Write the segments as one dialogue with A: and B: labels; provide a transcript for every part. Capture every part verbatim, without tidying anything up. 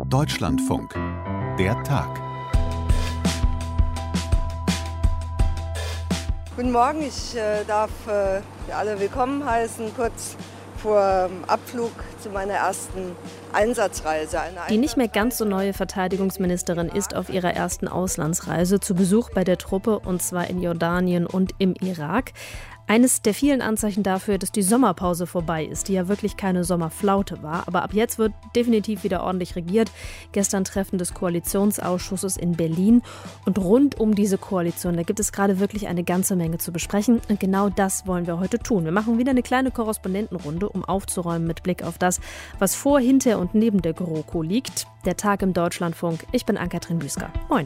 A: Deutschlandfunk. Der Tag.
B: Guten Morgen, ich äh, darf äh, alle willkommen heißen, kurz vor Abflug zu meiner ersten Einsatzreise. Eine
C: Die nicht mehr ganz so neue Verteidigungsministerin ist auf ihrer ersten Auslandsreise zu Besuch bei der Truppe, und zwar in Jordanien und im Irak. Eines der vielen Anzeichen dafür, dass die Sommerpause vorbei ist, die ja wirklich keine Sommerflaute war. Aber ab jetzt wird definitiv wieder ordentlich regiert. Gestern Treffen des Koalitionsausschusses in Berlin. Und rund um diese Koalition, da gibt es gerade wirklich eine ganze Menge zu besprechen. Und genau das wollen wir heute tun. Wir machen wieder eine kleine Korrespondentenrunde, um aufzuräumen mit Blick auf das, was vor, hinter und neben der GroKo liegt. Der Tag im Deutschlandfunk. Ich bin Ann-Kathrin Büsker. Moin.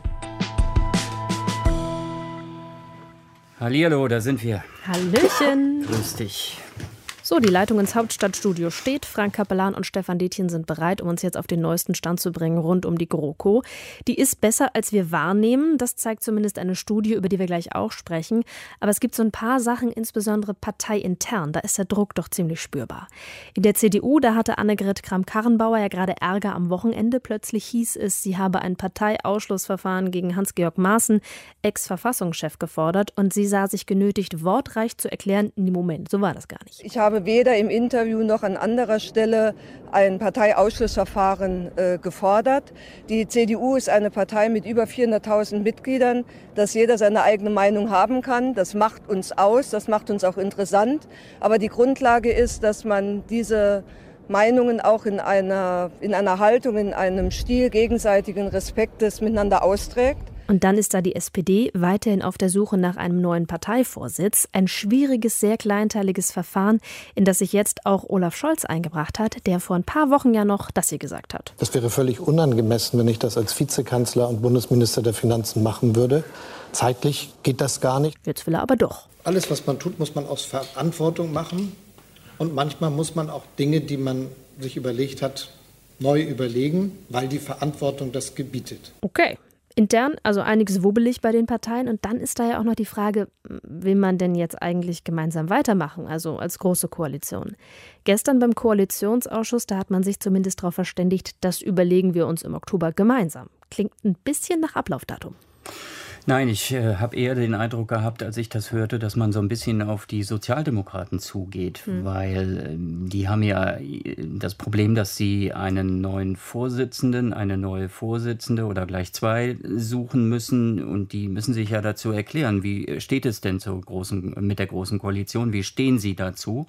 D: Hallihallo, da sind wir.
C: Hallöchen.
D: Grüß dich.
C: So, die Leitung ins Hauptstadtstudio steht. Frank Kapellan und Stefan Detjen sind bereit, um uns jetzt auf den neuesten Stand zu bringen rund um die GroKo. Die ist besser, als wir wahrnehmen. Das zeigt zumindest eine Studie, über die wir gleich auch sprechen. Aber es gibt so ein paar Sachen, insbesondere parteiintern. Da ist der Druck doch ziemlich spürbar. In der C D U, da hatte Annegret Kramp-Karrenbauer ja gerade Ärger am Wochenende. Plötzlich hieß es, sie habe ein Parteiausschlussverfahren gegen Hans-Georg Maaßen, Ex-Verfassungschef, gefordert. Und sie sah sich genötigt, wortreich zu erklären, nee, Moment, so war das gar nicht.
B: Ich habe weder im Interview noch an anderer Stelle ein Parteiausschlussverfahren äh, gefordert. Die C D U ist eine Partei mit über vierhunderttausend Mitgliedern, dass jeder seine eigene Meinung haben kann. Das macht uns aus, das macht uns auch interessant. Aber die Grundlage ist, dass man diese Meinungen auch in einer, in einer Haltung, in einem Stil gegenseitigen Respektes miteinander austrägt.
C: Und dann ist da die S P D weiterhin auf der Suche nach einem neuen Parteivorsitz. Ein schwieriges, sehr kleinteiliges Verfahren, in das sich jetzt auch Olaf Scholz eingebracht hat, der vor ein paar Wochen ja noch das hier gesagt hat.
E: Das wäre völlig unangemessen, wenn ich das als Vizekanzler und Bundesminister der Finanzen machen würde. Zeitlich geht das gar nicht.
C: Jetzt will er aber doch.
E: Alles, was man tut, muss man aus Verantwortung machen. Und manchmal muss man auch Dinge, die man sich überlegt hat, neu überlegen, weil die Verantwortung das gebietet.
C: Okay. Intern, also einiges wubbelig bei den Parteien. Und dann ist da ja auch noch die Frage, will man denn jetzt eigentlich gemeinsam weitermachen, also als große Koalition? Gestern beim Koalitionsausschuss, da hat man sich zumindest darauf verständigt, das überlegen wir uns im Oktober gemeinsam. Klingt ein bisschen nach Ablaufdatum.
D: Nein, ich äh, habe eher den Eindruck gehabt, als ich das hörte, dass man so ein bisschen auf die Sozialdemokraten zugeht, hm. weil äh, die haben ja das Problem, dass sie einen neuen Vorsitzenden, eine neue Vorsitzende oder gleich zwei suchen müssen, und die müssen sich ja dazu erklären, wie steht es denn zur großen, mit der Großen Koalition, wie stehen sie dazu?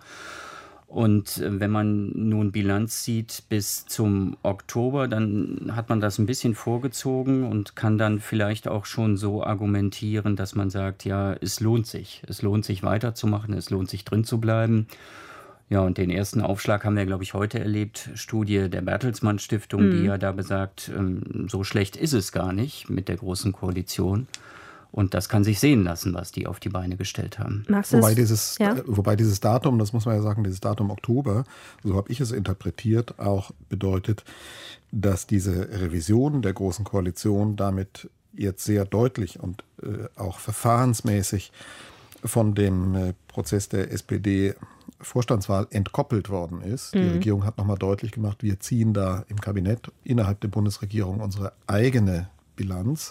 D: Und wenn man nun Bilanz zieht bis zum Oktober, dann hat man das ein bisschen vorgezogen und kann dann vielleicht auch schon so argumentieren, dass man sagt, ja, es lohnt sich. Es lohnt sich weiterzumachen, es lohnt sich drin zu bleiben. Ja, und den ersten Aufschlag haben wir, glaube ich, heute erlebt. Studie der Bertelsmann Stiftung, mhm. die ja da besagt, so schlecht ist es gar nicht mit der Großen Koalition. Und das kann sich sehen lassen, was die auf die Beine gestellt haben.
F: Wobei dieses,
C: ja?
F: wobei dieses Datum, das muss man ja sagen, dieses Datum Oktober, so habe ich es interpretiert, auch bedeutet, dass diese Revision der Großen Koalition damit jetzt sehr deutlich und äh, auch verfahrensmäßig von dem äh, Prozess der S P D-Vorstandswahl entkoppelt worden ist. Mhm. Die Regierung hat nochmal deutlich gemacht, wir ziehen da im Kabinett innerhalb der Bundesregierung unsere eigene Bilanz.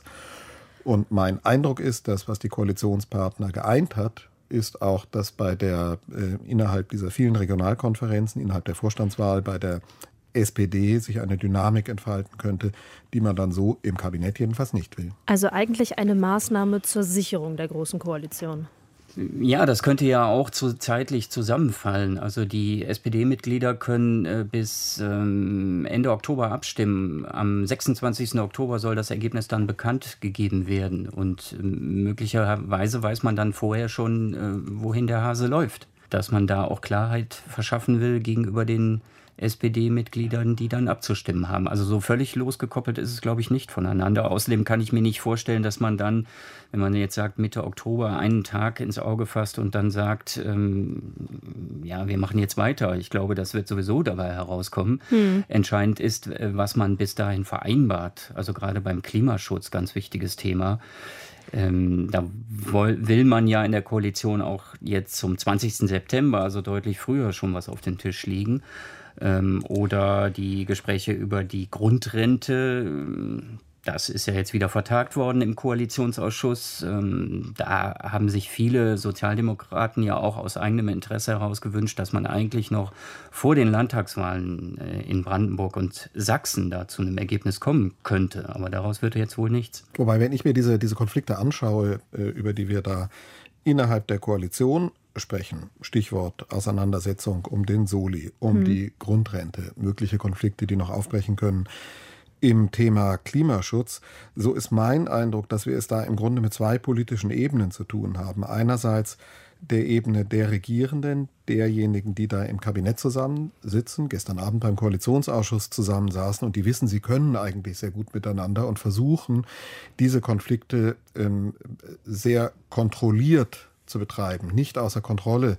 F: Und mein Eindruck ist, dass was die Koalitionspartner geeint hat, ist auch, dass bei der äh, innerhalb dieser vielen Regionalkonferenzen, innerhalb der Vorstandswahl bei der S P D sich eine Dynamik entfalten könnte, die man dann so im Kabinett jedenfalls nicht will.
C: Also eigentlich eine Maßnahme zur Sicherung der Großen Koalition.
D: Ja, das könnte ja auch zu, zeitlich zusammenfallen. Also die S P D-Mitglieder können äh, bis ähm, Ende Oktober abstimmen. Am sechsundzwanzigsten Oktober soll das Ergebnis dann bekannt gegeben werden. Und äh, möglicherweise weiß man dann vorher schon, äh, wohin der Hase läuft. Dass man da auch Klarheit verschaffen will gegenüber den S P D-Mitgliedern, die dann abzustimmen haben. Also so völlig losgekoppelt ist es, glaube ich, nicht voneinander. Außerdem kann ich mir nicht vorstellen, dass man dann, wenn man jetzt sagt, Mitte Oktober einen Tag ins Auge fasst und dann sagt, ähm, ja, wir machen jetzt weiter. Ich glaube, das wird sowieso dabei herauskommen. Hm. Entscheidend ist, was man bis dahin vereinbart. Also gerade beim Klimaschutz, ganz wichtiges Thema. Ähm, da woll, will man ja in der Koalition auch jetzt zum zwanzigsten September, also deutlich früher, schon was auf den Tisch liegen. Ähm, oder die Gespräche über die Grundrente. Das ist ja jetzt wieder vertagt worden im Koalitionsausschuss. Ähm, da haben sich viele Sozialdemokraten ja auch aus eigenem Interesse heraus gewünscht, dass man eigentlich noch vor den Landtagswahlen äh, in Brandenburg und Sachsen da zu einem Ergebnis kommen könnte. Aber daraus wird jetzt wohl nichts.
F: Wobei, wenn ich mir diese, diese Konflikte anschaue, äh, über die wir da innerhalb der Koalition sprechen, Stichwort Auseinandersetzung um den Soli, um hm. die Grundrente, mögliche Konflikte, die noch aufbrechen können, im Thema Klimaschutz, so ist mein Eindruck, dass wir es da im Grunde mit zwei politischen Ebenen zu tun haben. Einerseits der Ebene der Regierenden, derjenigen, die da im Kabinett zusammensitzen, gestern Abend beim Koalitionsausschuss zusammensaßen und die wissen, sie können eigentlich sehr gut miteinander und versuchen, diese Konflikte ähm, sehr kontrolliert zu betreiben, nicht außer Kontrolle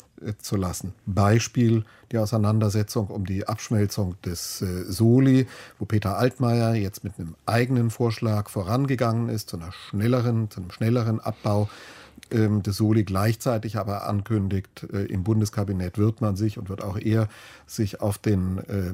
F: zu lassen. Beispiel die Auseinandersetzung um die Abschmelzung des äh, Soli, wo Peter Altmaier jetzt mit einem eigenen Vorschlag vorangegangen ist, zu einer schnelleren, zu einem schnelleren Abbau ähm, des Soli, gleichzeitig aber ankündigt, äh, im Bundeskabinett wird man sich und wird auch er sich auf den äh,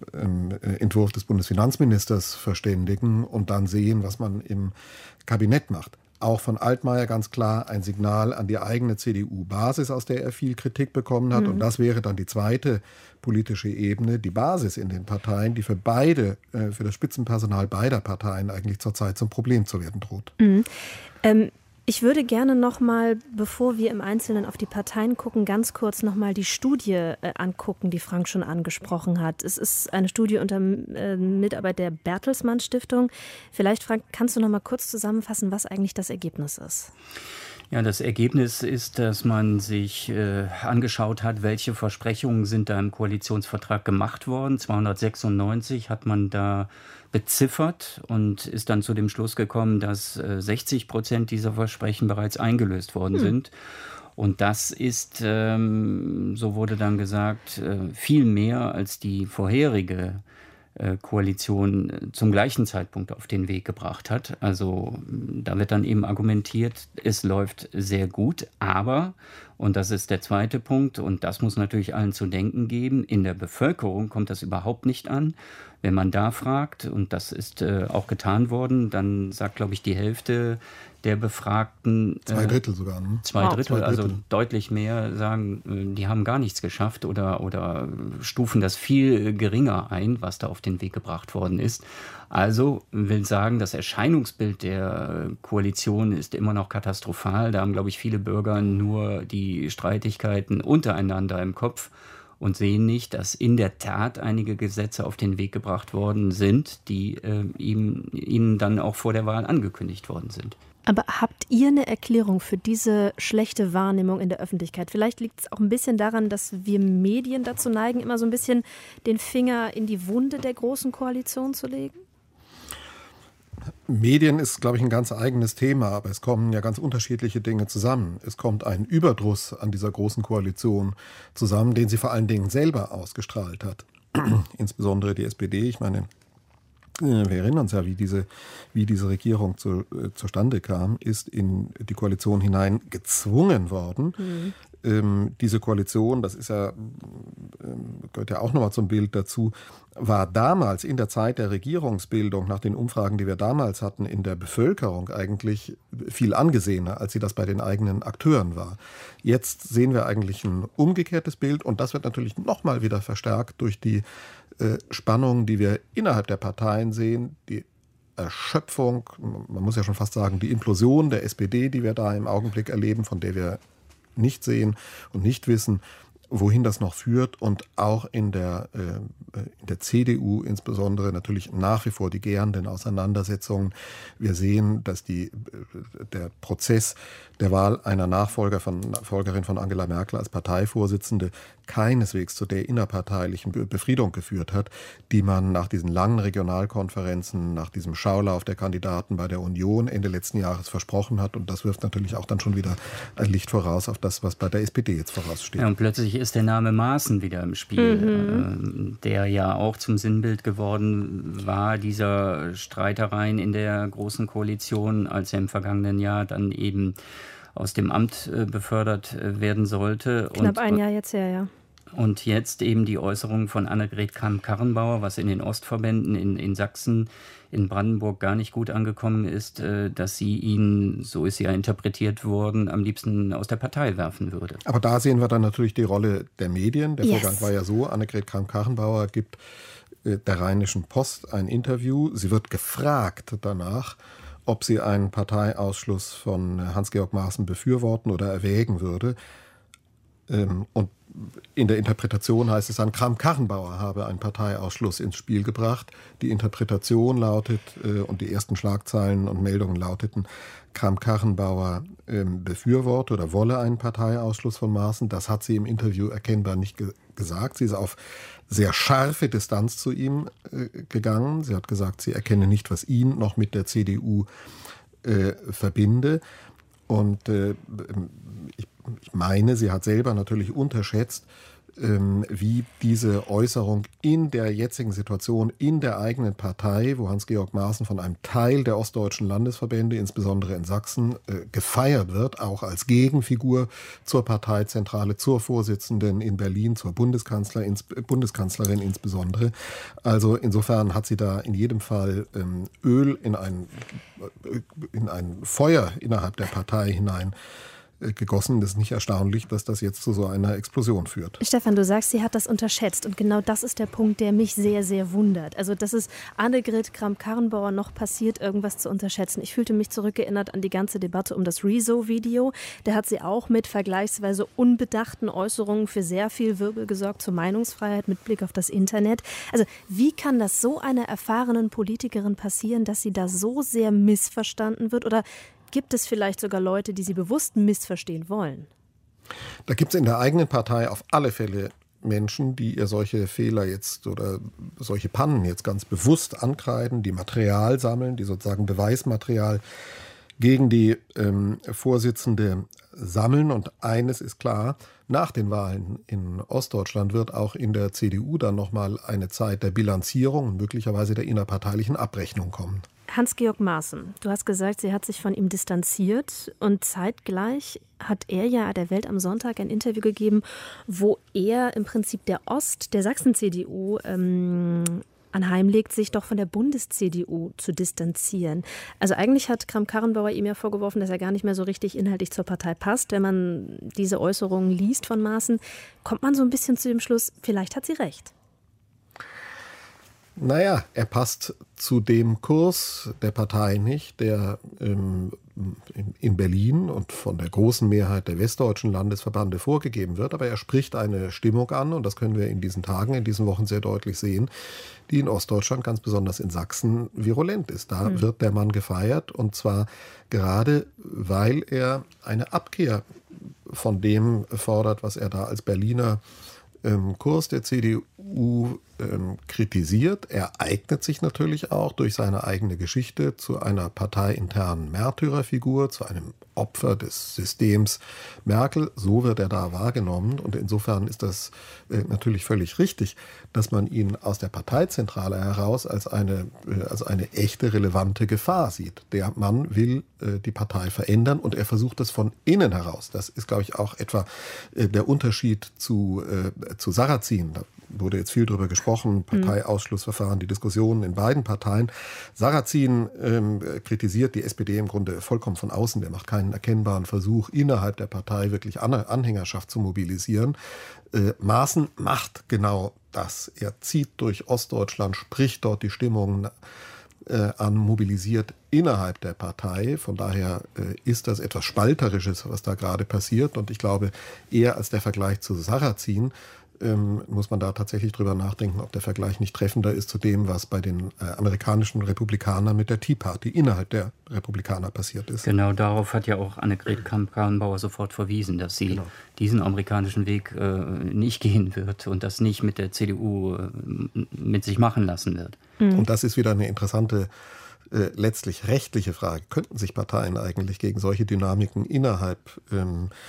F: äh, Entwurf des Bundesfinanzministers verständigen und dann sehen, was man im Kabinett macht. Auch von Altmaier ganz klar ein Signal an die eigene C D U-Basis, aus der er viel Kritik bekommen hat. Mhm. Und das wäre dann die zweite politische Ebene, die Basis in den Parteien, die für beide, für das Spitzenpersonal beider Parteien eigentlich zurzeit zum Problem zu werden droht.
C: Mhm. Ähm Ich würde gerne noch mal, bevor wir im Einzelnen auf die Parteien gucken, ganz kurz noch mal die Studie äh, angucken, die Frank schon angesprochen hat. Es ist eine Studie unter äh, Mitarbeit der Bertelsmann Stiftung. Vielleicht, Frank, kannst du noch mal kurz zusammenfassen, was eigentlich das Ergebnis ist?
D: Ja, das Ergebnis ist, dass man sich äh, angeschaut hat, welche Versprechungen sind da im Koalitionsvertrag gemacht worden. zweihundertsechsundneunzig hat man da beziffert und ist dann zu dem Schluss gekommen, dass äh, sechzig Prozent dieser Versprechen bereits eingelöst worden hm. sind. Und das ist, ähm, so wurde dann gesagt, äh, viel mehr als die vorherige Koalition zum gleichen Zeitpunkt auf den Weg gebracht hat. Also da wird dann eben argumentiert, es läuft sehr gut, aber, und das ist der zweite Punkt, und das muss natürlich allen zu denken geben, in der Bevölkerung kommt das überhaupt nicht an. Wenn man da fragt, und das ist äh, auch getan worden, dann sagt, glaube ich, die Hälfte der Befragten... Äh,
F: zwei Drittel sogar. Ne?
D: Zwei,
F: wow,
D: Drittel,
F: zwei Drittel,
D: also deutlich mehr sagen, die haben gar nichts geschafft oder, oder stufen das viel geringer ein, was da auf den Weg gebracht worden ist. Also will sagen, das Erscheinungsbild der Koalition ist immer noch katastrophal. Da haben, glaube ich, viele Bürger nur die Streitigkeiten untereinander im Kopf und sehen nicht, dass in der Tat einige Gesetze auf den Weg gebracht worden sind, die äh, ihm, ihnen dann auch vor der Wahl angekündigt worden sind.
C: Aber habt ihr eine Erklärung für diese schlechte Wahrnehmung in der Öffentlichkeit? Vielleicht liegt es auch ein bisschen daran, dass wir Medien dazu neigen, immer so ein bisschen den Finger in die Wunde der Großen Koalition zu legen?
F: Medien ist, glaube ich, ein ganz eigenes Thema, aber es kommen ja ganz unterschiedliche Dinge zusammen. Es kommt ein Überdruss an dieser Großen Koalition zusammen, den sie vor allen Dingen selber ausgestrahlt hat. Insbesondere die S P D, ich meine, wir erinnern uns ja, wie diese, wie diese Regierung zu, äh, zustande kam, ist in die Koalition hinein gezwungen worden. Mhm. Ähm, diese Koalition, das ist ja, ähm, gehört ja auch nochmal zum Bild dazu, war damals in der Zeit der Regierungsbildung, nach den Umfragen, die wir damals hatten, in der Bevölkerung eigentlich viel angesehener, als sie das bei den eigenen Akteuren war. Jetzt sehen wir eigentlich ein umgekehrtes Bild und das wird natürlich nochmal wieder verstärkt durch die äh, Spannungen, die wir innerhalb der Parteien sehen, die Erschöpfung, man muss ja schon fast sagen, die Implosion der S P D, die wir da im Augenblick erleben, von der wir nicht sehen und nicht wissen, wohin das noch führt, und auch in der, äh, in der C D U insbesondere natürlich nach wie vor die gärenden Auseinandersetzungen. Wir sehen, dass die, der Prozess der Wahl einer Nachfolger von, Nachfolgerin von Angela Merkel als Parteivorsitzende keineswegs zu der innerparteilichen Befriedung geführt hat, die man nach diesen langen Regionalkonferenzen, nach diesem Schaulauf der Kandidaten bei der Union Ende letzten Jahres versprochen hat. Und das wirft natürlich auch dann schon wieder ein Licht voraus auf das, was bei der S P D jetzt voraussteht.
D: Ja, und plötzlich ist der Name Maaßen wieder im Spiel, mhm. äh, der ja auch zum Sinnbild geworden war, dieser Streitereien in der Großen Koalition, als er im vergangenen Jahr dann eben aus dem Amt äh, befördert äh, werden sollte.
C: Knapp
D: und,
C: ein Jahr jetzt her, ja.
D: Und jetzt eben die Äußerung von Annegret Kramp-Karrenbauer, was in den Ostverbänden in, in Sachsen, in Brandenburg gar nicht gut angekommen ist, dass sie ihn, so ist sie ja interpretiert worden, am liebsten aus der Partei werfen würde.
F: Aber da sehen wir dann natürlich die Rolle der Medien. Der
C: yes.
F: Vorgang war ja so, Annegret Kramp-Karrenbauer gibt der Rheinischen Post ein Interview. Sie wird gefragt danach, ob sie einen Parteiausschluss von Hans-Georg Maaßen befürworten oder erwägen würde. Und in der Interpretation heißt es dann, Kramp-Karrenbauer habe einen Parteiausschluss ins Spiel gebracht. Die Interpretation lautet, und die ersten Schlagzeilen und Meldungen lauteten, Kramp-Karrenbauer befürworte oder wolle einen Parteiausschluss von Maaßen. Das hat sie im Interview erkennbar nicht ge- gesagt. Sie ist auf sehr scharfe Distanz zu ihm äh, gegangen. Sie hat gesagt, sie erkenne nicht, was ihn noch mit der C D U äh, verbinde. Und äh, ich, ich meine, sie hat selber natürlich unterschätzt, ähm, wie diese Äußerung in der jetzigen Situation in der eigenen Partei, wo Hans-Georg Maaßen von einem Teil der ostdeutschen Landesverbände, insbesondere in Sachsen, äh, gefeiert wird, auch als Gegenfigur zur Parteizentrale, zur Vorsitzenden in Berlin, zur Bundeskanzler, ins, äh, Bundeskanzlerin insbesondere. Also insofern hat sie da in jedem Fall ähm, Öl in ein, äh, in ein Feuer innerhalb der Partei hinein gegossen. Das ist nicht erstaunlich, dass das jetzt zu so einer Explosion führt.
C: Stefan, du sagst, sie hat das unterschätzt. Und genau das ist der Punkt, der mich sehr, sehr wundert. Also, dass es Annegret Kramp-Karrenbauer noch passiert, irgendwas zu unterschätzen. Ich fühlte mich zurückerinnert an die ganze Debatte um das Rezo-Video. Da hat sie auch mit vergleichsweise unbedachten Äußerungen für sehr viel Wirbel gesorgt zur Meinungsfreiheit mit Blick auf das Internet. Also, wie kann das so einer erfahrenen Politikerin passieren, dass sie da so sehr missverstanden wird? Oder gibt es vielleicht sogar Leute, die sie bewusst missverstehen wollen?
F: Da gibt es in der eigenen Partei auf alle Fälle Menschen, die ihr solche Fehler jetzt oder solche Pannen jetzt ganz bewusst ankreiden, die Material sammeln, die sozusagen Beweismaterial gegen die ähm, Vorsitzende sammeln. Und eines ist klar, nach den Wahlen in Ostdeutschland wird auch in der C D U dann nochmal eine Zeit der Bilanzierung und möglicherweise der innerparteilichen Abrechnung kommen.
C: Hans-Georg Maaßen, du hast gesagt, sie hat sich von ihm distanziert und zeitgleich hat er ja der Welt am Sonntag ein Interview gegeben, wo er im Prinzip der Ost-, der Sachsen-C D U ähm, anheimlegt, sich doch von der Bundes-C D U zu distanzieren. Also eigentlich hat Kramp-Karrenbauer ihm ja vorgeworfen, dass er gar nicht mehr so richtig inhaltlich zur Partei passt. Wenn man diese Äußerungen liest von Maaßen, kommt man so ein bisschen zu dem Schluss, vielleicht hat sie recht.
F: Naja, er passt zu dem Kurs der Partei nicht, der ähm, in Berlin und von der großen Mehrheit der westdeutschen Landesverbände vorgegeben wird. Aber er spricht eine Stimmung an, und das können wir in diesen Tagen, in diesen Wochen sehr deutlich sehen, die in Ostdeutschland, ganz besonders in Sachsen, virulent ist. Da mhm. wird der Mann gefeiert, und zwar gerade, weil er eine Abkehr von dem fordert, was er da als Berliner ähm, Kurs der C D U ähm, kritisiert. Er eignet sich natürlich auch durch seine eigene Geschichte zu einer parteiinternen Märtyrerfigur, zu einem Opfer des Systems Merkel. So wird er da wahrgenommen, und insofern ist das äh, natürlich völlig richtig, dass man ihn aus der Parteizentrale heraus als eine, äh, als eine echte, relevante Gefahr sieht. Der Mann will äh, die Partei verändern, und er versucht das von innen heraus. Das ist, glaube ich, auch etwa äh, der Unterschied zu, äh, zu Sarrazin. Da wurde jetzt viel darüber gesprochen, Parteiausschlussverfahren, die Diskussionen in beiden Parteien. Sarrazin ähm, kritisiert die S P D im Grunde vollkommen von außen. Der macht keinen erkennbaren Versuch, innerhalb der Partei wirklich Anhängerschaft zu mobilisieren. Äh, Maaßen macht genau das. Er zieht durch Ostdeutschland, spricht dort die Stimmung äh, an, mobilisiert innerhalb der Partei. Von daher äh, ist das etwas Spalterisches, was da gerade passiert. Und ich glaube, eher als der Vergleich zu Sarrazin Ähm, muss man da tatsächlich drüber nachdenken, ob der Vergleich nicht treffender ist zu dem, was bei den äh, amerikanischen Republikanern mit der Tea Party innerhalb der Republikaner passiert ist.
D: Genau, darauf hat ja auch Annegret Kramp-Karrenbauer sofort verwiesen, dass sie genau. diesen amerikanischen Weg äh, nicht gehen wird und das nicht mit der C D U äh, mit sich machen lassen wird.
F: Mhm. Und das ist wieder eine interessante äh, letztlich rechtliche Frage. Könnten sich Parteien eigentlich gegen solche Dynamiken innerhalb ähm,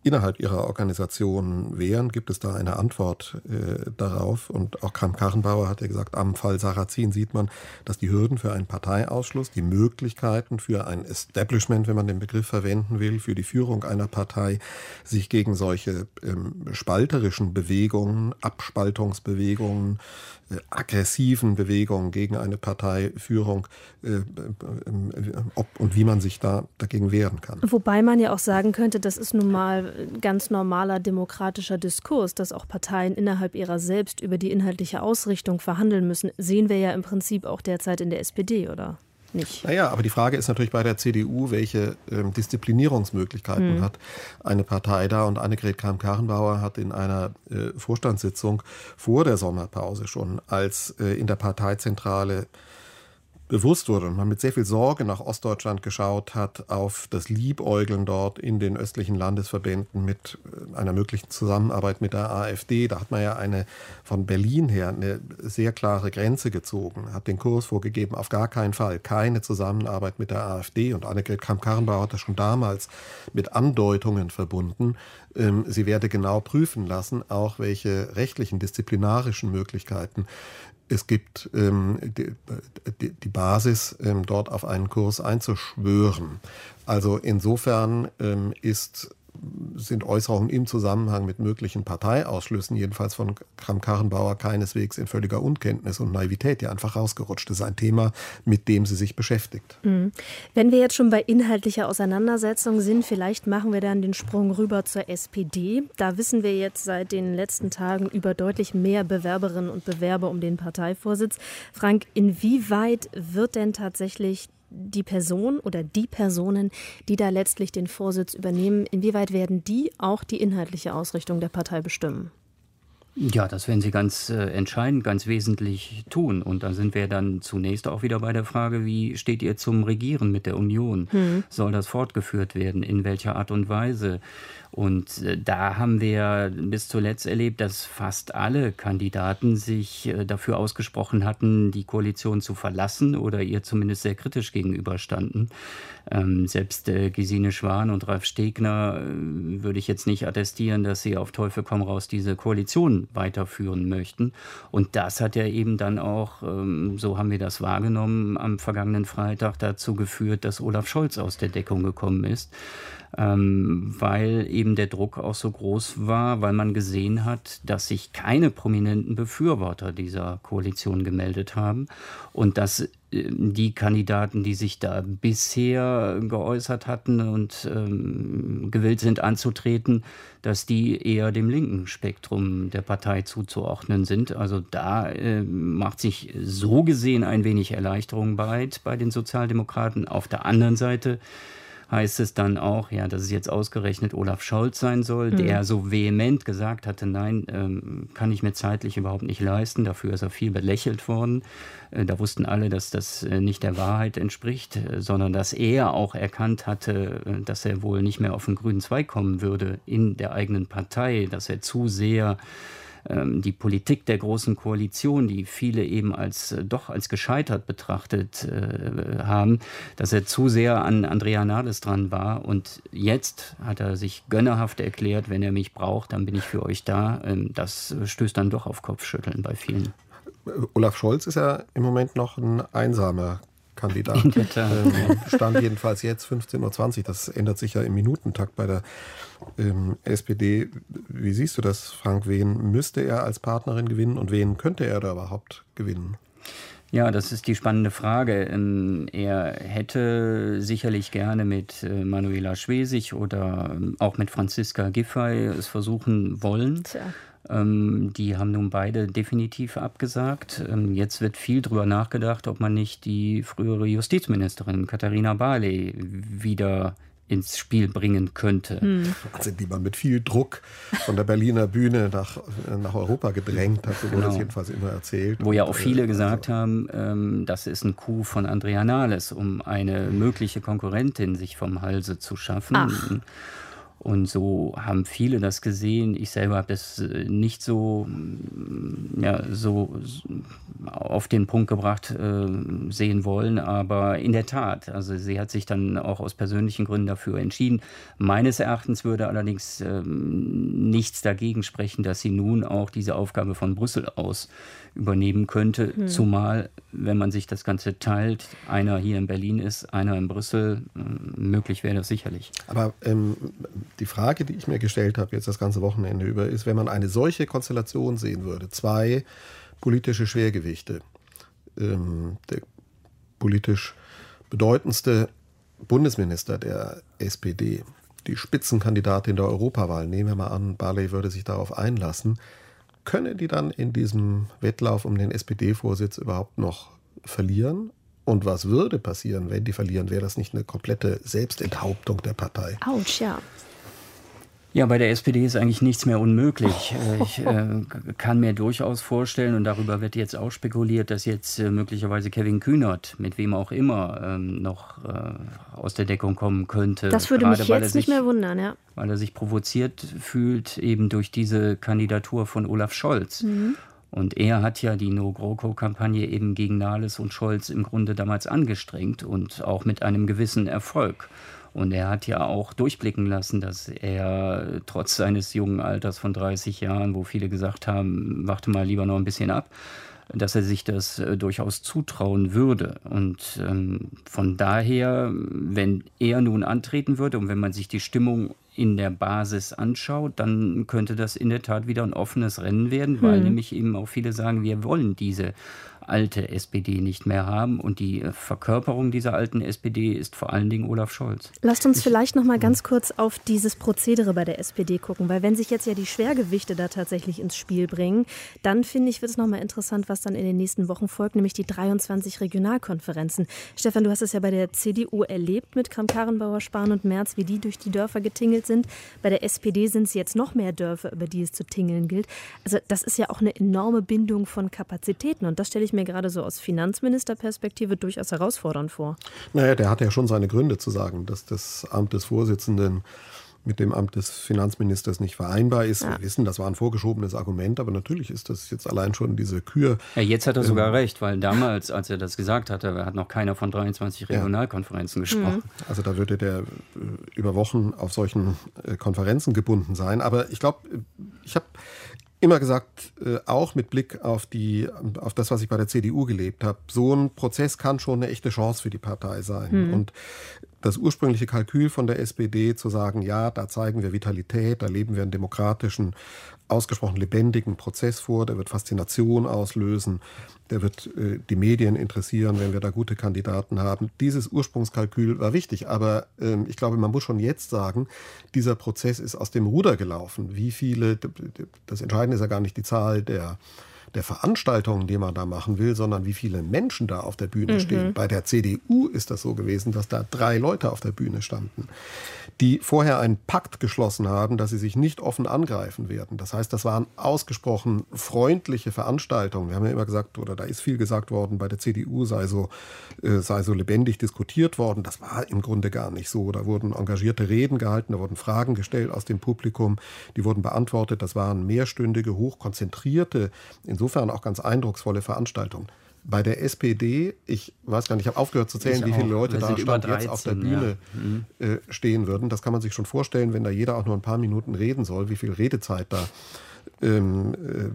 F: innerhalb ihrer Organisation wehren. Gibt es da eine Antwort äh, darauf? Und auch Kramp-Karrenbauer hat ja gesagt, am Fall Sarrazin sieht man, dass die Hürden für einen Parteiausschluss, die Möglichkeiten für ein Establishment, wenn man den Begriff verwenden will, für die Führung einer Partei, sich gegen solche ähm, spalterischen Bewegungen, Abspaltungsbewegungen, äh, aggressiven Bewegungen gegen eine Parteiführung, äh, äh, äh, ob und wie man sich da dagegen wehren kann.
C: Wobei man ja auch sagen könnte, das ist nun mal ganz normaler demokratischer Diskurs, dass auch Parteien innerhalb ihrer selbst über die inhaltliche Ausrichtung verhandeln müssen. Sehen wir ja im Prinzip auch derzeit in der S P D, oder nicht?
F: Naja, aber die Frage ist natürlich bei der C D U, welche ähm, Disziplinierungsmöglichkeiten hm. hat eine Partei da. Und Annegret Kramp-Karrenbauer hat in einer äh, Vorstandssitzung vor der Sommerpause schon, als äh, in der Parteizentrale bewusst wurde und man mit sehr viel Sorge nach Ostdeutschland geschaut hat, auf das Liebäugeln dort in den östlichen Landesverbänden mit einer möglichen Zusammenarbeit mit der AfD. Da hat man ja eine von Berlin her eine sehr klare Grenze gezogen, hat den Kurs vorgegeben, auf gar keinen Fall keine Zusammenarbeit mit der AfD. Und Annegret Kramp-Karrenbauer hat das schon damals mit Andeutungen verbunden. Sie werde genau prüfen lassen, auch welche rechtlichen, disziplinarischen Möglichkeiten es gibt, ähm, die, die, die Basis, ähm, dort auf einen Kurs einzuschwören. Also insofern ähm, ist, sind Äußerungen im Zusammenhang mit möglichen Parteiausschlüssen, jedenfalls von Kramp-Karrenbauer, keineswegs in völliger Unkenntnis und Naivität, die einfach rausgerutscht. Das ist ein Thema, mit dem sie sich beschäftigt.
C: Mhm. Wenn wir jetzt schon bei inhaltlicher Auseinandersetzung sind, vielleicht machen wir dann den Sprung rüber zur S P D. Da wissen wir jetzt seit den letzten Tagen über deutlich mehr Bewerberinnen und Bewerber um den Parteivorsitz. Frank, inwieweit wird denn tatsächlich die Person oder die Personen, die da letztlich den Vorsitz übernehmen, inwieweit werden die auch die inhaltliche Ausrichtung der Partei bestimmen?
D: Ja, das werden sie ganz äh, entscheidend, ganz wesentlich tun. Und da sind wir dann zunächst auch wieder bei der Frage, wie steht ihr zum Regieren mit der Union? Hm. Soll das fortgeführt werden? In welcher Art und Weise? Und äh, da haben wir bis zuletzt erlebt, dass fast alle Kandidaten sich äh, dafür ausgesprochen hatten, die Koalition zu verlassen oder ihr zumindest sehr kritisch gegenüberstanden. Ähm, selbst äh, Gesine Schwan und Ralf Stegner äh, würde ich jetzt nicht attestieren, dass sie auf Teufel komm raus diese Koalition weiterführen möchten. Und das hat ja eben dann auch, ähm, so haben wir das wahrgenommen, am vergangenen Freitag dazu geführt, dass Olaf Scholz aus der Deckung gekommen ist. Ähm, weil eben der Druck auch so groß war, weil man gesehen hat, dass sich keine prominenten Befürworter dieser Koalition gemeldet haben und dass äh, die Kandidaten, die sich da bisher geäußert hatten und ähm, gewillt sind anzutreten, dass die eher dem linken Spektrum der Partei zuzuordnen sind. Also da äh, macht sich so gesehen ein wenig Erleichterung breit bei den Sozialdemokraten. Auf der anderen Seite heißt es dann auch, ja, dass es jetzt ausgerechnet Olaf Scholz sein soll, mhm. der so vehement gesagt hatte, nein, ähm, kann ich mir zeitlich überhaupt nicht leisten. Dafür ist er viel belächelt worden. Äh, da wussten alle, dass das äh, nicht der Wahrheit entspricht, äh, sondern dass er auch erkannt hatte, äh, dass er wohl nicht mehr auf den grünen Zweig kommen würde in der eigenen Partei, dass er zu sehr die Politik der Großen Koalition, die viele eben als doch als gescheitert betrachtet äh, haben, dass er zu sehr an Andrea Nahles dran war. Und jetzt hat er sich gönnerhaft erklärt, wenn er mich braucht, dann bin ich für euch da. Ähm, das stößt dann doch auf Kopfschütteln bei vielen.
F: Olaf Scholz ist ja im Moment noch ein einsamer Kandidat. Ähm, Stand jedenfalls jetzt fünfzehn Uhr zwanzig. Das ändert sich ja im Minutentakt bei der ähm, S P D. Wie siehst du das, Frank? Wen müsste er als Partnerin gewinnen und wen könnte er da überhaupt gewinnen?
D: Ja, das ist die spannende Frage. Er hätte sicherlich gerne mit Manuela Schwesig oder auch mit Franziska Giffey es versuchen wollen. Tja. Die haben nun beide definitiv abgesagt. Jetzt wird viel drüber nachgedacht, ob man nicht die frühere Justizministerin Katharina Barley wieder ins Spiel bringen könnte.
F: Hm. Also die man mit viel Druck von der Berliner Bühne nach, nach Europa gedrängt hat, so wurde
D: genau.
F: es jedenfalls immer erzählt.
D: Wo ja auch viele gesagt also. haben, ähm, das ist ein Coup von Andrea Nahles, um eine mögliche Konkurrentin sich vom Halse zu schaffen.
C: Ach.
D: Und so haben viele das gesehen. Ich selber habe das nicht so, ja, so auf den Punkt gebracht äh, sehen wollen. Aber in der Tat, also sie hat sich dann auch aus persönlichen Gründen dafür entschieden. Meines Erachtens würde allerdings äh, nichts dagegen sprechen, dass sie nun auch diese Aufgabe von Brüssel aus übernehmen könnte. Hm. Zumal, wenn man sich das Ganze teilt, einer hier in Berlin ist, einer in Brüssel, möglich wäre das sicherlich.
F: Aber ähm, die Frage, die ich mir gestellt habe jetzt das ganze Wochenende über, ist, wenn man eine solche Konstellation sehen würde, zwei politische Schwergewichte, ähm, der politisch bedeutendste Bundesminister der S P D, die Spitzenkandidatin der Europawahl, nehmen wir mal an, Barley würde sich darauf einlassen, können die dann in diesem Wettlauf um den S P D-Vorsitz überhaupt noch verlieren? Und was würde passieren, wenn die verlieren? Wäre das nicht eine komplette Selbstenthauptung der Partei?
C: Autsch, ja.
D: Ja, bei der S P D ist eigentlich nichts mehr unmöglich. Ich äh, kann mir durchaus vorstellen, und darüber wird jetzt auch spekuliert, dass jetzt äh, möglicherweise Kevin Kühnert, mit wem auch immer, ähm, noch äh, aus der Deckung kommen könnte.
C: Das würde
D: Gerade,
C: mich
D: weil
C: jetzt
D: er sich,
C: nicht mehr wundern, ja.
D: Weil er sich provoziert fühlt, eben durch diese Kandidatur von Olaf Scholz. Mhm. Und er hat ja die No-GroKo-Kampagne eben gegen Nahles und Scholz im Grunde damals angestrengt und auch mit einem gewissen Erfolg. Und er hat ja auch durchblicken lassen, dass er trotz seines jungen Alters von dreißig Jahren, wo viele gesagt haben, warte mal lieber noch ein bisschen ab, dass er sich das äh, durchaus zutrauen würde. Und ähm, von daher, wenn er nun antreten würde und wenn man sich die Stimmung in der Basis anschaut, dann könnte das in der Tat wieder ein offenes Rennen werden, weil hm. nämlich eben auch viele sagen, wir wollen diese alte S P D nicht mehr haben. Und die Verkörperung dieser alten S P D ist vor allen Dingen Olaf Scholz.
C: Lasst uns vielleicht noch mal ganz kurz auf dieses Prozedere bei der S P D gucken, weil wenn sich jetzt ja die Schwergewichte da tatsächlich ins Spiel bringen, dann finde ich, wird es noch mal interessant, was dann in den nächsten Wochen folgt, nämlich die dreiundzwanzig Regionalkonferenzen. Stefan, du hast es ja bei der C D U erlebt mit Kramp-Karrenbauer, Spahn und Merz, wie die durch die Dörfer getingelt sind. Bei der S P D sind es jetzt noch mehr Dörfer, über die es zu tingeln gilt. Also das ist ja auch eine enorme Bindung von Kapazitäten und das stelle ich mir gerade so aus Finanzministerperspektive durchaus herausfordernd vor.
F: Naja, der hat ja schon seine Gründe zu sagen, dass das Amt des Vorsitzenden mit dem Amt des Finanzministers nicht vereinbar ist. Ja. Wir wissen, das war ein vorgeschobenes Argument, aber natürlich ist das jetzt allein schon diese Kür.
D: Ja, jetzt hat er ähm, sogar recht, weil damals, als er das gesagt hatte, hat noch keiner von dreiundzwanzig Regionalkonferenzen ja. gesprochen.
F: Also da würde der über Wochen auf solchen Konferenzen gebunden sein. Aber ich glaube, ich habe immer gesagt, äh, auch mit Blick auf, die, auf das, was ich bei der C D U gelebt habe, so ein Prozess kann schon eine echte Chance für die Partei sein. Hm. Und das ursprüngliche Kalkül von der S P D zu sagen, ja, da zeigen wir Vitalität, da leben wir einen demokratischen, ausgesprochen lebendigen Prozess vor, der wird Faszination auslösen, der wird äh, die Medien interessieren, wenn wir da gute Kandidaten haben. Dieses Ursprungskalkül war wichtig, aber äh, ich glaube, man muss schon jetzt sagen, dieser Prozess ist aus dem Ruder gelaufen. Wie viele, das Entscheidende ist ja gar nicht die Zahl der der Veranstaltungen, die man da machen will, sondern wie viele Menschen da auf der Bühne mhm. stehen. Bei der C D U ist das so gewesen, dass da drei Leute auf der Bühne standen, die vorher einen Pakt geschlossen haben, dass sie sich nicht offen angreifen werden. Das heißt, das waren ausgesprochen freundliche Veranstaltungen. Wir haben ja immer gesagt, oder da ist viel gesagt worden, bei der C D U sei so, äh, sei so lebendig diskutiert worden. Das war im Grunde gar nicht so. Da wurden engagierte Reden gehalten, da wurden Fragen gestellt aus dem Publikum, die wurden beantwortet. Das waren mehrstündige, hochkonzentrierte, insofern auch ganz eindrucksvolle Veranstaltungen. Bei der S P D, ich weiß gar nicht, ich habe aufgehört zu zählen, wie viele Leute da stand jetzt auf der Bühne ja. äh, stehen würden. Das kann man sich schon vorstellen, wenn da jeder auch nur ein paar Minuten reden soll, wie viel Redezeit da ähm,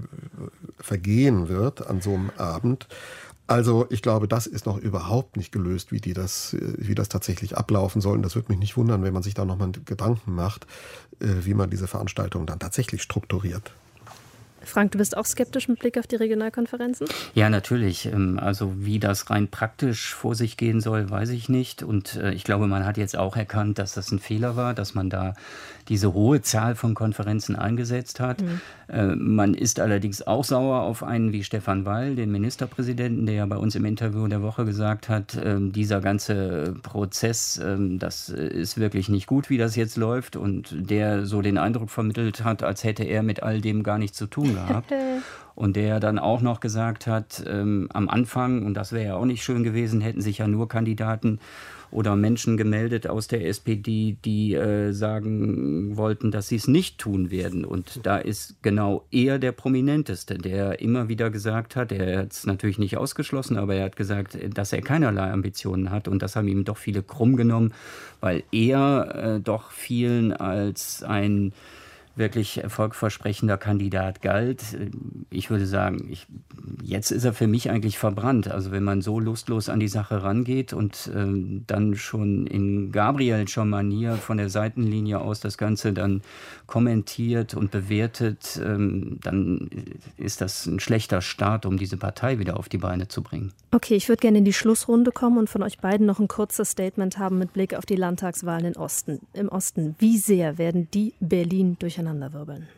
F: äh, vergehen wird an so einem Abend. Also ich glaube, das ist noch überhaupt nicht gelöst, wie, die das, wie das tatsächlich ablaufen soll. Und das würde mich nicht wundern, wenn man sich da nochmal Gedanken macht, äh, wie man diese Veranstaltungen dann tatsächlich strukturiert.
C: Frank, du bist auch skeptisch mit Blick auf die Regionalkonferenzen?
D: Ja, natürlich. Also wie das rein praktisch vor sich gehen soll, weiß ich nicht. Und ich glaube, man hat jetzt auch erkannt, dass das ein Fehler war, dass man da diese hohe Zahl von Konferenzen eingesetzt hat. Mhm. Man ist allerdings auch sauer auf einen wie Stefan Weil, den Ministerpräsidenten, der ja bei uns im Interview der Woche gesagt hat, dieser ganze Prozess, das ist wirklich nicht gut, wie das jetzt läuft. Und der so den Eindruck vermittelt hat, als hätte er mit all dem gar nichts zu tun gehabt. Und der dann auch noch gesagt hat, ähm, am Anfang, und das wäre ja auch nicht schön gewesen, hätten sich ja nur Kandidaten oder Menschen gemeldet aus der S P D, die äh, sagen wollten, dass sie es nicht tun werden. Und da ist genau er der Prominenteste, der immer wieder gesagt hat, er hat es natürlich nicht ausgeschlossen, aber er hat gesagt, dass er keinerlei Ambitionen hat. Und das haben ihm doch viele krumm genommen, weil er äh, doch vielen als ein wirklich erfolgversprechender Kandidat galt. Ich würde sagen, ich, jetzt ist er für mich eigentlich verbrannt. Also wenn man so lustlos an die Sache rangeht und ähm, dann schon in Gabrielscher Manier von der Seitenlinie aus das Ganze dann kommentiert und bewertet, ähm, dann ist das ein schlechter Start, um diese Partei wieder auf die Beine zu bringen.
C: Okay, ich würde gerne in die Schlussrunde kommen und von euch beiden noch ein kurzes Statement haben mit Blick auf die Landtagswahlen in Osten, im Osten. Wie sehr werden die Berlin durcheinanderwirbeln?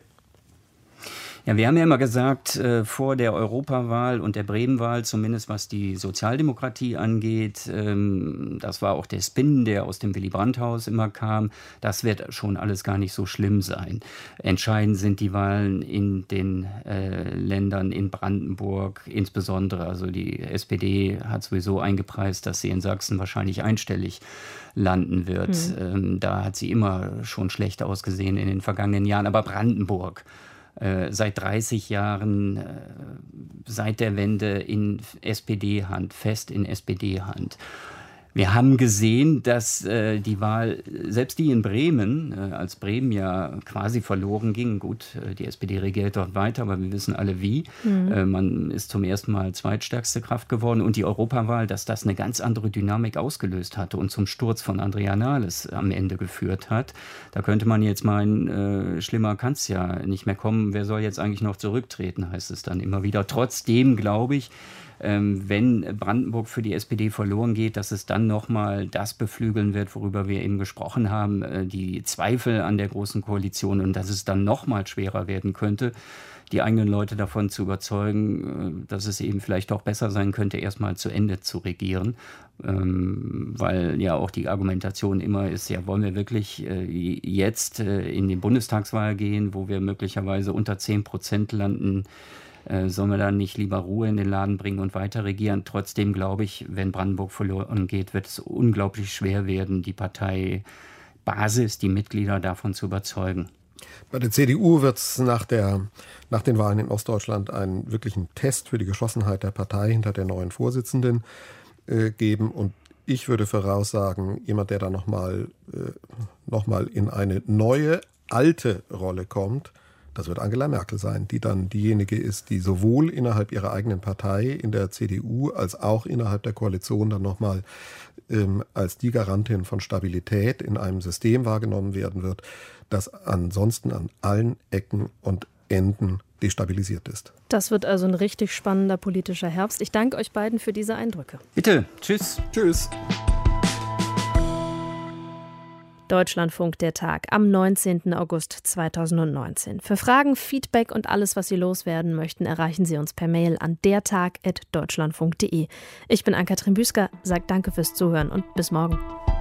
D: Ja, wir haben ja immer gesagt, äh, vor der Europawahl und der Bremenwahl, zumindest was die Sozialdemokratie angeht, ähm, das war auch der Spin, der aus dem Willy-Brandt-Haus immer kam, das wird schon alles gar nicht so schlimm sein. Entscheidend sind die Wahlen in den äh, Ländern in Brandenburg, insbesondere, also die S P D hat sowieso eingepreist, dass sie in Sachsen wahrscheinlich einstellig landen wird. Mhm. Ähm, da hat sie immer schon schlecht ausgesehen in den vergangenen Jahren, aber Brandenburg, seit dreißig Jahren, äh, seit der Wende in S P D-Hand, fest in S P D-Hand. Wir haben gesehen, dass äh, die Wahl, selbst die in Bremen, äh, als Bremen ja quasi verloren ging, gut, äh, die S P D regiert dort weiter, aber wir wissen alle wie, mhm. äh, man ist zum ersten Mal zweitstärkste Kraft geworden und die Europawahl, dass das eine ganz andere Dynamik ausgelöst hatte und zum Sturz von Andrea Nahles am Ende geführt hat. Da könnte man jetzt meinen, äh, schlimmer kann es ja nicht mehr kommen, wer soll jetzt eigentlich noch zurücktreten, heißt es dann immer wieder. Trotzdem glaube ich, wenn Brandenburg für die S P D verloren geht, dass es dann nochmal das beflügeln wird, worüber wir eben gesprochen haben, die Zweifel an der Großen Koalition und dass es dann nochmal schwerer werden könnte, die eigenen Leute davon zu überzeugen, dass es eben vielleicht doch besser sein könnte, erstmal zu Ende zu regieren. Weil ja auch die Argumentation immer ist, ja, wollen wir wirklich jetzt in die Bundestagswahl gehen, wo wir möglicherweise unter zehn Prozent landen, sollen wir dann nicht lieber Ruhe in den Laden bringen und weiter regieren? Trotzdem glaube ich, wenn Brandenburg verloren geht, wird es unglaublich schwer werden, die Parteibasis, die Mitglieder davon zu überzeugen.
F: Bei der C D U wird es nach, nach den Wahlen in Ostdeutschland einen wirklichen Test für die Geschlossenheit der Partei hinter der neuen Vorsitzenden äh, geben. Und ich würde voraussagen, jemand, der da nochmal äh, noch mal in eine neue, alte Rolle kommt, das wird Angela Merkel sein, die dann diejenige ist, die sowohl innerhalb ihrer eigenen Partei in der C D U als auch innerhalb der Koalition dann nochmal ähm, als die Garantin von Stabilität in einem System wahrgenommen werden wird, das ansonsten an allen Ecken und Enden destabilisiert ist.
C: Das wird also ein richtig spannender politischer Herbst. Ich danke euch beiden für diese Eindrücke.
D: Bitte. Tschüss.
F: Tschüss.
C: Deutschlandfunk, der Tag, am neunzehnten August zweitausendneunzehn. Für Fragen, Feedback und alles, was Sie loswerden möchten, erreichen Sie uns per Mail an dertag at deutschlandfunk punkt de. Ich bin Ann-Kathrin Büsker, sage danke fürs Zuhören und bis morgen.